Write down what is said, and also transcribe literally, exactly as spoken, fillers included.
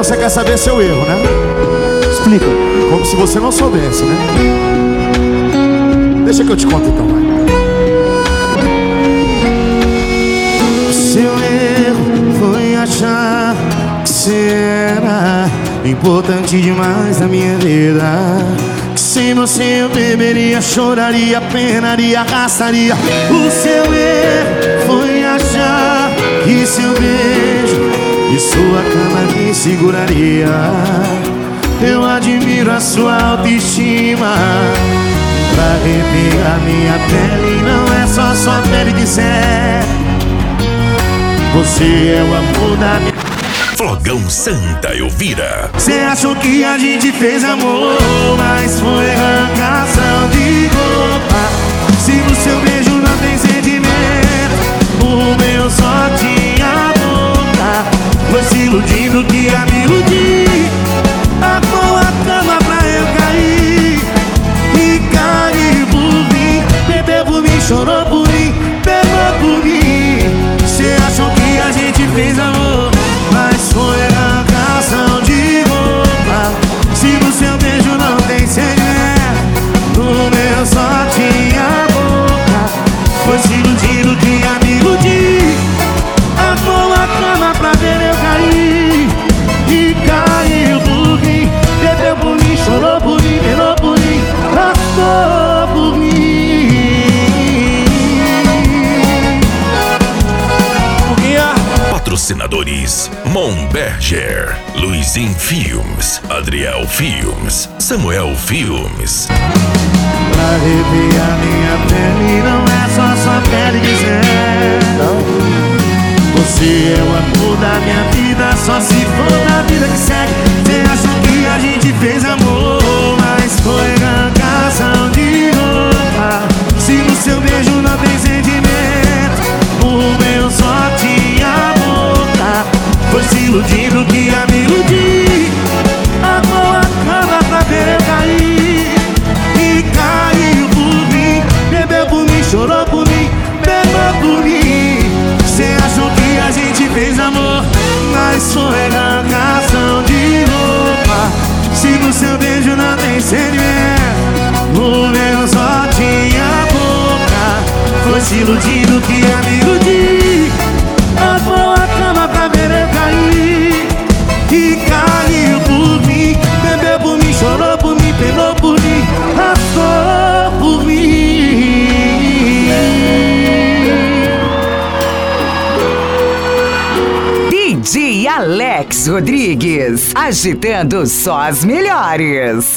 você quer saber seu erro, né? Explica. Como se você não soubesse, né? Deixa que eu te conto então, vai. Seu erro foi achar que você era importante demais na minha vida. Que sem você eu beberia, choraria, penaria, arrastaria. O seu erro foi achar que seu beijo e sua cama me seguraria. Eu admiro a sua autoestima. Pra arrepiar minha pele, não é só sua pele que serve. Você é o amor da minha... Flogão Santa Elvira. Cê achou que a gente fez amor, mas foi arrancação de roupa. Se no seu beijo não tem sentimento, o meu só tinha boca. Foi se iludindo que ia me iludir. Armou a cama pra eu cair e cair por mim. Bebeu por mim, chorou por mim, pegou por mim. Cê achou que a gente fez amor, mas foi arrancação de roupa. Se no seu beijo não tem sentimento, no meu só tinha boca. Foi se iludindo que ia me iludir. Armou a cama pra ver eu cair e caiu por mim. Bebeu por mim, chorou por mim, pelou por mim, passou por mim. Patrocinadores: Monberger, Luizin Filmes, Adriel Filmes, Samuel Filmes. Pra arrepiar minha pele, não é só sua pele dizer. Você é o amor da minha vida, só se for na vida que segue. Cê achou que a gente fez amor, mas foi arrancação de roupa. Se no seu beijo não tem sentimento, o meu só tinha boca. Foi se iludindo que ia me iludir. Armou a cama pra ver eu cair e caiu por mim. Bebeu por mim, chorou por mim, pegou por mim. Cê achou que a gente fez amor, mas foi arrancação de roupa. Se no seu beijo não tem sentimento, o meu só tinha boca. Foi se iludindo que ia me iludir. Armou a cama pra ver eu cair e caiu por mim. Bebeu por mim, chorou por mim, pelou por mim, passou por mim. D J Alex Rodrigues, agitando só as melhores.